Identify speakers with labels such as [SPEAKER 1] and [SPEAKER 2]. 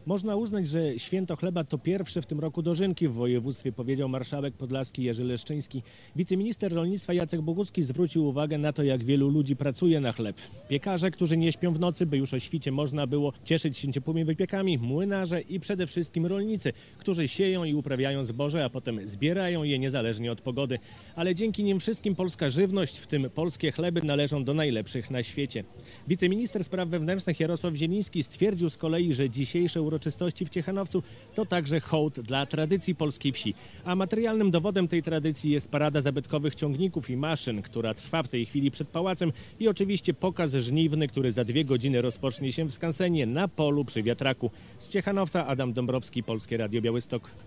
[SPEAKER 1] Można uznać, że święto chleba to pierwsze w tym roku dożynki w województwie, powiedział marszałek podlaski Jerzy Leszczyński. Wiceminister rolnictwa Jacek Bogucki zwrócił uwagę na to, jak wielu ludzi pracuje na chleb. Piekarze, którzy nie śpią w nocy, by już o świcie można było cieszyć się ciepłymi wypiekami, młynarze i przede wszystkim rolnicy, którzy sieją i uprawiają zboże, a potem zbierają je niezależnie od pogody. Ale dzięki nim wszystkim polska żywność, w tym polskie chleby, należą do najlepszych na świecie. Wiceminister spraw wewnętrznych Jarosław Zieliński stwierdził z kolei, że dzisiejsze uroczystości w Ciechanowcu to także hołd dla tradycji polskiej wsi. A materialnym dowodem tej tradycji jest parada zabytkowych ciągników i maszyn, która trwa w tej chwili przed pałacem, i oczywiście pokaz żniwny, który za 2 godziny rozpocznie się w skansenie na polu przy wiatraku. Z Ciechanowca Adam Dąbrowski, Polskie Radio Białystok.